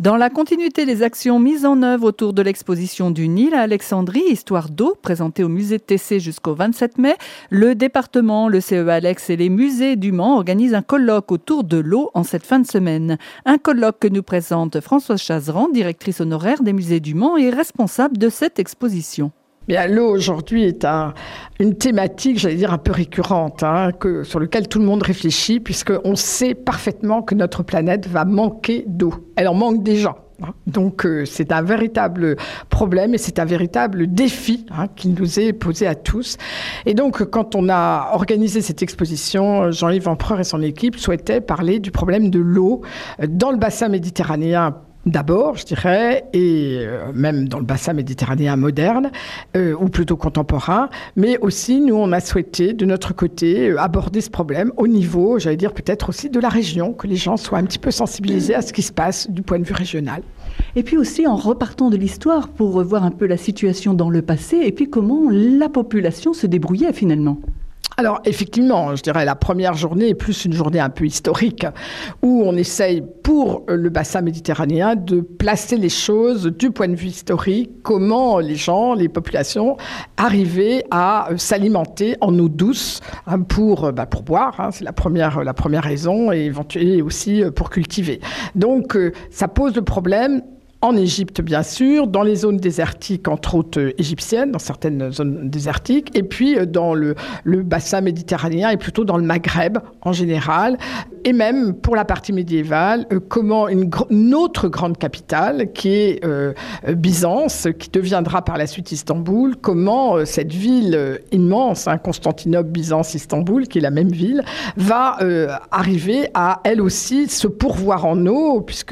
Dans la continuité des actions mises en œuvre autour de l'exposition du Nil à Alexandrie, Histoire d'eau, présentée au musée de Tessé jusqu'au 27 mai, le département, le CE Alex et les musées du Mans organisent un colloque autour de l'eau en cette fin de semaine. Un colloque que nous présente Françoise Chazeran, directrice honoraire des musées du Mans et responsable de cette exposition. Bien, l'eau aujourd'hui est une thématique, j'allais dire, un peu récurrente, sur laquelle tout le monde réfléchit, puisqu'on sait parfaitement que notre planète va manquer d'eau. Elle en manque déjà. Donc c'est un véritable problème et c'est un véritable défi qui nous est posé à tous. Et donc quand on a organisé cette exposition, Jean-Yves Empereur et son équipe souhaitaient parler du problème de l'eau dans le bassin méditerranéen. D'abord, je dirais, et même dans le bassin méditerranéen moderne, ou plutôt contemporain, mais aussi, nous, on a souhaité, de notre côté, aborder ce problème au niveau, j'allais dire, peut-être aussi de la région, que les gens soient un petit peu sensibilisés à ce qui se passe du point de vue régional. Et puis aussi, en repartant de l'histoire, pour revoir un peu la situation dans le passé, et puis comment la population se débrouillait finalement. Alors, effectivement, je dirais la première journée est plus une journée un peu historique, où on essaye, pour le bassin méditerranéen, de placer les choses du point de vue historique, comment les gens, les populations, arrivaient à s'alimenter en eau douce pour boire, c'est la première raison, et éventuellement aussi pour cultiver. Donc, ça pose le problème. En Égypte, bien sûr, dans les zones désertiques, entre autres égyptiennes, dans certaines zones désertiques, et puis dans le bassin méditerranéen et plutôt dans le Maghreb en général, et même pour la partie médiévale, comment une autre grande capitale qui est Byzance, qui deviendra par la suite Istanbul, comment cette ville immense, Constantinople, Byzance, Istanbul, qui est la même ville, va arriver à elle aussi se pourvoir en eau, puisque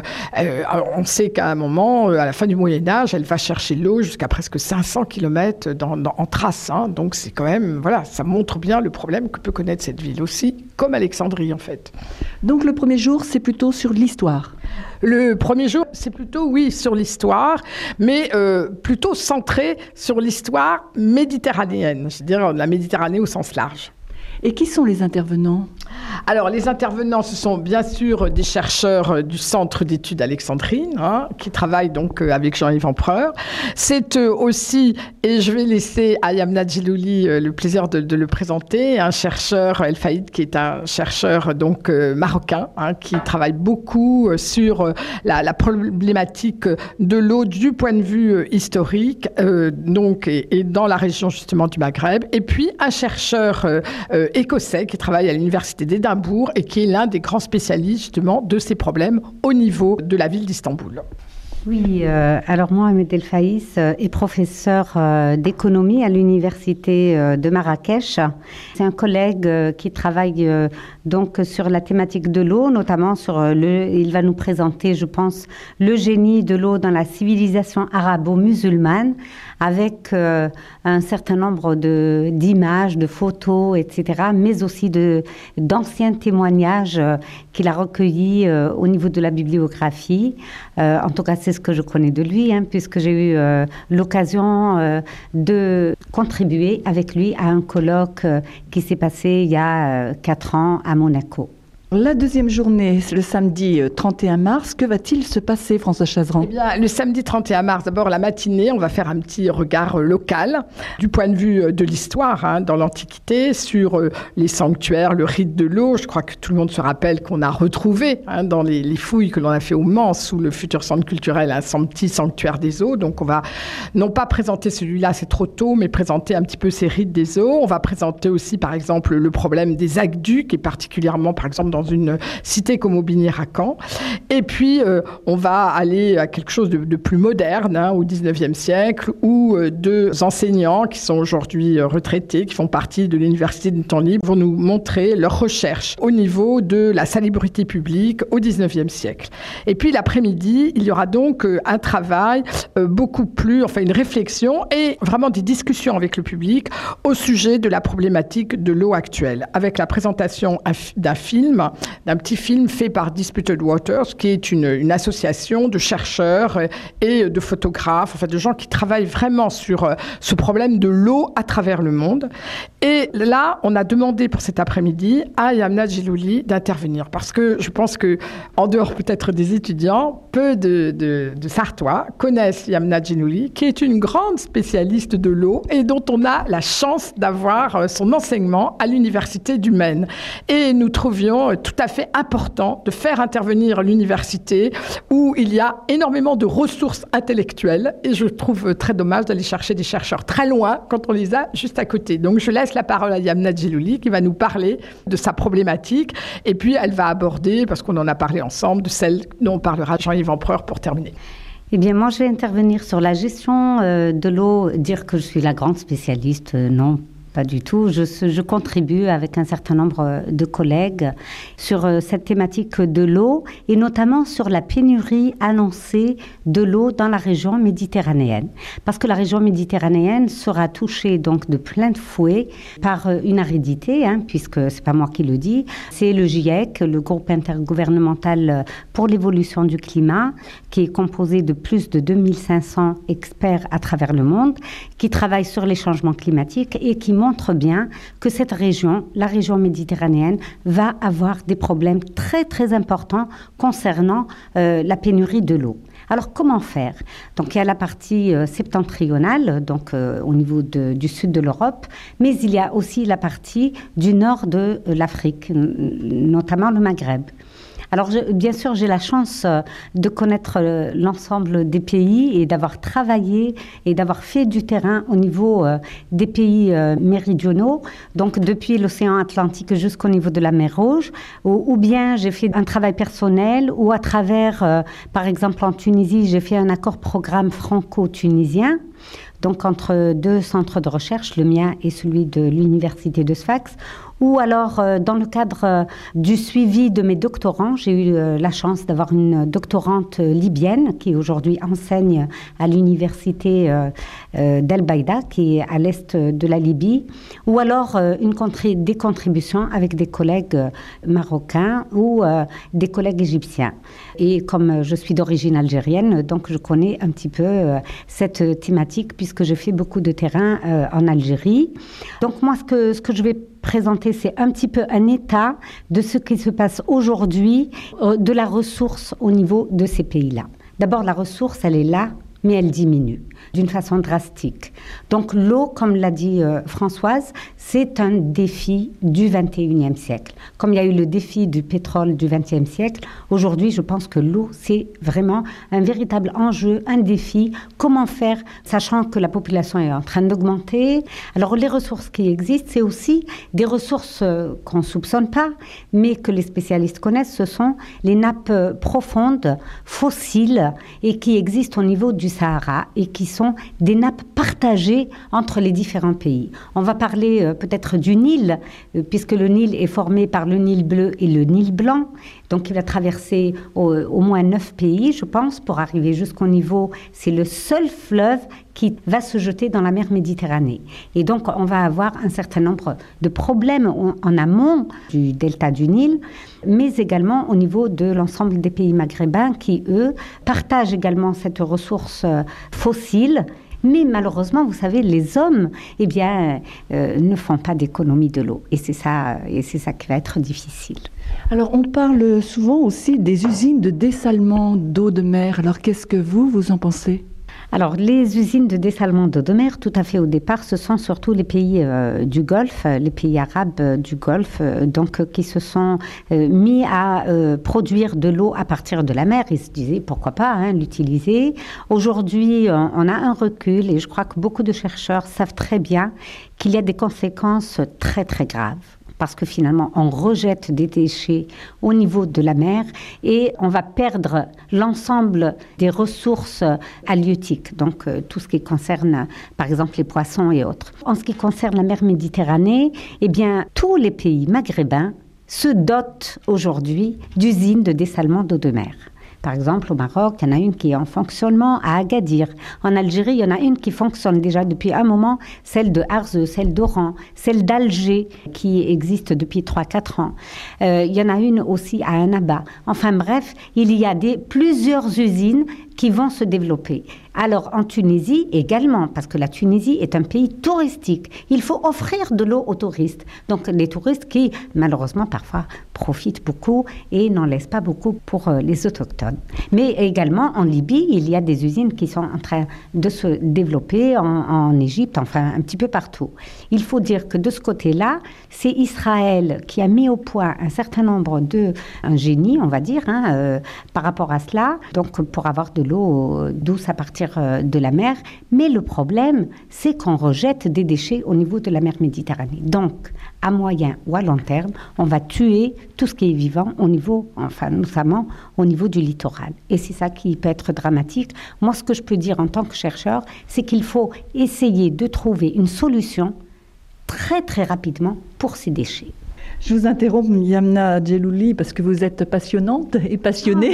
on sait qu'à un moment, à la fin du Moyen-Âge, elle va chercher l'eau jusqu'à presque 500 km en Thrace. Donc c'est quand même, ça montre bien le problème que peut connaître cette ville aussi, comme Alexandrie en fait. Donc le premier jour, c'est plutôt sur l'histoire. Le premier jour, c'est plutôt, oui, sur l'histoire, mais plutôt centré sur l'histoire méditerranéenne, c'est-à-dire la Méditerranée au sens large. Et qui sont les intervenants ? Alors, les intervenants, ce sont bien sûr des chercheurs du Centre d'études alexandrines, qui travaillent donc avec Jean-Yves Empereur. C'est aussi, et je vais laisser à Yamna Djilouli le plaisir de le présenter, un chercheur, El Faïd, qui est un chercheur donc marocain, qui travaille beaucoup sur la problématique de l'eau du point de vue historique, et dans la région justement du Maghreb. Et puis, un chercheur écossais qui travaille à l'université d'Édimbourg et qui est l'un des grands spécialistes justement de ces problèmes au niveau de la ville d'Istanbul. Oui, alors moi, Ahmed El Faïs est professeur d'économie à l'université de Marrakech. C'est un collègue qui travaille donc sur la thématique de l'eau, notamment il va nous présenter, je pense, le génie de l'eau dans la civilisation arabo-musulmane, avec un certain nombre d'images, de photos, etc., mais aussi d'anciens témoignages qu'il a recueillis au niveau de la bibliographie. En tout cas, c'est ce que je connais de lui, puisque j'ai eu l'occasion de contribuer avec lui à un colloque qui s'est passé il y a 4 ans à Monaco. La deuxième journée, le samedi 31 mars, que va-t-il se passer, François Chazeran ? Eh bien, le samedi 31 mars, d'abord la matinée, on va faire un petit regard local du point de vue de l'histoire dans l'Antiquité sur les sanctuaires, le rite de l'eau. Je crois que tout le monde se rappelle qu'on a retrouvé dans les fouilles que l'on a fait au Mans sous le futur centre culturel un petit sanctuaire des eaux. Donc on va non pas présenter celui-là, c'est trop tôt, mais présenter un petit peu ces rites des eaux. On va présenter aussi par exemple le problème des aqueducs et particulièrement par exemple dans une cité comme Aubigny-Racan. Et puis, on va aller à quelque chose de plus moderne, au 19e siècle, où deux enseignants qui sont aujourd'hui retraités, qui font partie de l'Université du Temps Libre, vont nous montrer leurs recherches au niveau de la salubrité publique au 19e siècle. Et puis, l'après-midi, il y aura donc un travail une réflexion et vraiment des discussions avec le public au sujet de la problématique de l'eau actuelle, avec la présentation d'un film d'un petit film fait par Disputed Waters, qui est une association de chercheurs et de photographes, enfin de gens qui travaillent vraiment sur ce problème de l'eau à travers le monde. Et là, on a demandé pour cet après-midi à Yamna Djilouli d'intervenir, parce que je pense que, en dehors peut-être des étudiants, peu de Sarthois connaissent Yamna Djilouli, qui est une grande spécialiste de l'eau et dont on a la chance d'avoir son enseignement à l'Université du Maine. Et nous trouvions tout à fait important de faire intervenir l'université où il y a énormément de ressources intellectuelles, et je trouve très dommage d'aller chercher des chercheurs très loin quand on les a juste à côté. Donc je laisse la parole à Yamna Djilouli qui va nous parler de sa problématique, et puis elle va aborder, parce qu'on en a parlé ensemble, de celle dont parlera Jean-Yves Empereur pour terminer. Eh bien, moi, je vais intervenir sur la gestion de l'eau. Dire que je suis la grande spécialiste, non. Pas du tout. Je contribue avec un certain nombre de collègues sur cette thématique de l'eau et notamment sur la pénurie annoncée de l'eau dans la région méditerranéenne. Parce que la région méditerranéenne sera touchée donc de plein de fouet par une aridité, puisque c'est pas moi qui le dis, c'est le GIEC, le groupe intergouvernemental pour l'évolution du climat, qui est composé de plus de 2500 experts à travers le monde, qui travaillent sur les changements climatiques et qui montre bien que cette région, la région méditerranéenne, va avoir des problèmes très très importants concernant la pénurie de l'eau. Alors comment faire? Donc il y a la partie septentrionale, donc au niveau du sud de l'Europe, mais il y a aussi la partie du nord de l'Afrique, notamment le Maghreb. Alors, bien sûr, j'ai la chance de connaître l'ensemble des pays et d'avoir travaillé et d'avoir fait du terrain au niveau des pays méridionaux, donc depuis l'océan Atlantique jusqu'au niveau de la mer Rouge, ou bien j'ai fait un travail personnel, ou à travers, par exemple en Tunisie, j'ai fait un accord-programme franco-tunisien, donc entre deux centres de recherche, le mien et celui de l'université de Sfax, ou alors dans le cadre du suivi de mes doctorants, j'ai eu la chance d'avoir une doctorante libyenne qui aujourd'hui enseigne à l'université d'El Baïda, qui est à l'est de la Libye, ou alors des contributions avec des collègues marocains ou des collègues égyptiens. Et comme je suis d'origine algérienne, donc je connais un petit peu cette thématique puisque j'ai fait beaucoup de terrain en Algérie. Donc moi, ce que je vais présenter, c'est un petit peu un état de ce qui se passe aujourd'hui, de la ressource au niveau de ces pays-là. D'abord, la ressource, elle est là, mais elle diminue d'une façon drastique. Donc l'eau, comme l'a dit Françoise, c'est un défi du 21e siècle. Comme il y a eu le défi du pétrole du 20e siècle, aujourd'hui, je pense que l'eau, c'est vraiment un véritable enjeu, un défi. Comment faire, sachant que la population est en train d'augmenter? Alors les ressources qui existent, c'est aussi des ressources qu'on ne soupçonne pas, mais que les spécialistes connaissent. Ce sont les nappes profondes, fossiles, et qui existent au niveau du Sahara et qui sont des nappes partagées entre les différents pays. On va parler peut-être du Nil, puisque le Nil est formé par le Nil bleu et le Nil blanc. Donc il va traverser au moins 9 pays, je pense, pour arriver jusqu'au niveau. C'est le seul fleuve qui va se jeter dans la mer Méditerranée. Et donc on va avoir un certain nombre de problèmes en amont du delta du Nil, mais également au niveau de l'ensemble des pays maghrébins qui, eux, partagent également cette ressource fossile. Mais malheureusement, vous savez, les hommes, ne font pas d'économie de l'eau. Et c'est ça qui va être difficile. Alors, on parle souvent aussi des usines de dessalement d'eau de mer. Alors, qu'est-ce que vous en pensez ? Alors, les usines de dessalement d'eau de mer, tout à fait au départ, ce sont surtout les pays du Golfe, les pays arabes du Golfe, qui se sont mis à produire de l'eau à partir de la mer. Ils se disaient, pourquoi pas l'utiliser. Aujourd'hui, on a un recul et je crois que beaucoup de chercheurs savent très bien qu'il y a des conséquences très, très graves. Parce que finalement, on rejette des déchets au niveau de la mer et on va perdre l'ensemble des ressources halieutiques, donc tout ce qui concerne, par exemple, les poissons et autres. En ce qui concerne la mer Méditerranée, tous les pays maghrébins se dotent aujourd'hui d'usines de dessalement d'eau de mer. Par exemple, au Maroc, il y en a une qui est en fonctionnement à Agadir. En Algérie, il y en a une qui fonctionne déjà depuis un moment, celle de Arzeu, celle d'Oran, celle d'Alger, qui existe depuis 3-4 ans. Il y en a une aussi à Annaba. Enfin bref, il y a plusieurs usines qui vont se développer. Alors en Tunisie également, parce que la Tunisie est un pays touristique. Il faut offrir de l'eau aux touristes. Donc les touristes qui, malheureusement, parfois profitent beaucoup et n'en laissent pas beaucoup pour les autochtones. Mais également en Libye, il y a des usines qui sont en train de se développer, en Égypte, enfin un petit peu partout. Il faut dire que de ce côté-là, c'est Israël qui a mis au point un certain nombre un génie, on va dire, par rapport à cela, donc pour avoir de l'eau douce à partir de la mer. Mais le problème, c'est qu'on rejette des déchets au niveau de la mer Méditerranée. Donc, à moyen ou à long terme, on va tuer tout ce qui est vivant au niveau, enfin, notamment au niveau du littoral. Et c'est ça qui peut être dramatique. Moi, ce que je peux dire en tant que chercheur, c'est qu'il faut essayer de trouver une solution très, très rapidement pour ces déchets. Je vous interromps, Yamna Djelouli, parce que vous êtes passionnante et passionnée.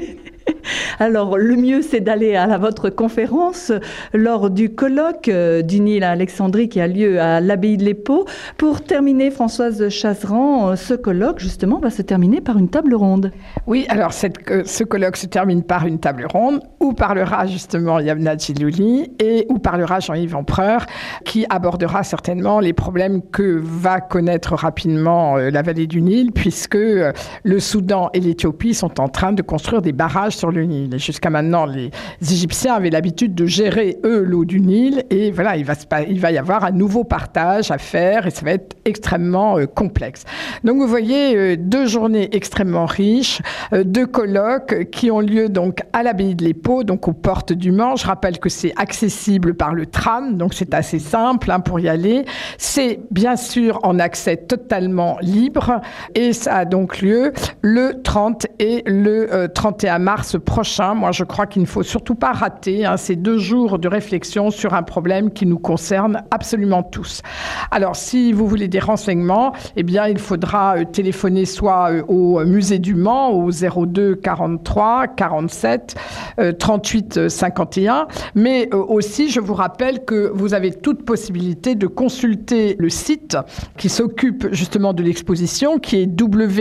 Alors, le mieux, c'est d'aller à votre conférence lors du colloque du Nil à Alexandrie qui a lieu à l'abbaye de l'Épau. Pour terminer, Françoise Chasseran, ce colloque, justement, va se terminer par une table ronde. Oui, alors ce colloque se termine par une table ronde où parlera justement Yamna Djelouli et où parlera Jean-Yves Empereur qui abordera certainement les problèmes que va connaître rapidement la vallée du Nil puisque le Soudan et l'Éthiopie sont en train de construire des barrages sur le Nil. Et jusqu'à maintenant, les Égyptiens avaient l'habitude de gérer, eux, l'eau du Nil. Et voilà, il va y avoir un nouveau partage à faire et ça va être extrêmement complexe. Donc, vous voyez, 2 journées extrêmement riches, 2 colloques qui ont lieu donc à l'abbaye de l'Épau, donc aux portes du Mans. Je rappelle que c'est accessible par le tram, donc c'est assez simple pour y aller. C'est bien sûr en accès totalement libre et ça a donc lieu le 30 et le 31 mars prochain. Moi, je crois qu'il ne faut surtout pas rater ces 2 jours de réflexion sur un problème qui nous concerne absolument tous. Alors, si vous voulez des renseignements, eh bien, il faudra téléphoner soit au musée du Mans au 02 43 47 38 51, mais aussi, je vous rappelle que vous avez toute possibilité de consulter le site qui s'occupe justement de l'exposition, qui est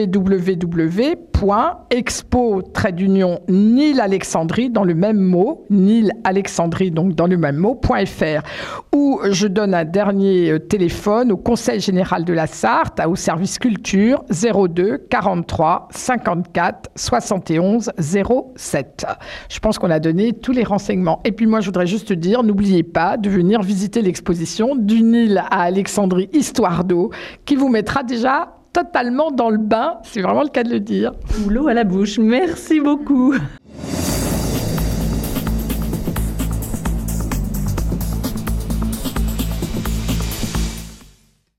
www.expo-Nil-Alexandrie dans le même mot, Nil-Alexandrie donc dans le même mot.fr, où je donne un dernier téléphone au Conseil général de la Sarthe, au service culture 02 43 54 71 07. Je pense qu'on a donné tous les renseignements. Et puis moi, je voudrais juste dire, n'oubliez pas de venir visiter l'exposition du Nil à Alexandrie, Histoire d'eau, qui vous mettra déjà totalement dans le bain, c'est vraiment le cas de le dire. Ou l'eau à la bouche. Merci beaucoup.